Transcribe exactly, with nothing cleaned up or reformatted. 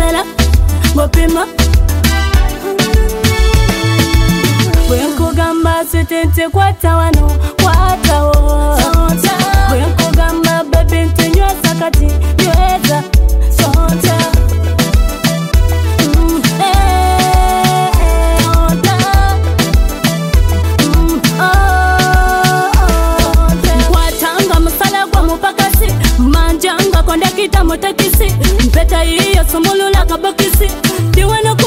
Ngomela, ngopima Bwenko gamba sitente kwa tawano, kwa tawo Bwenko gamba baby ntenywa sakati, nyweza sonta mm, eh, eh, onta mm, oh, onta Mkwatanga musala kwa mupakasi, manjanga konde kita motekisi Mpeta iyo sumulula kabokisi, diweno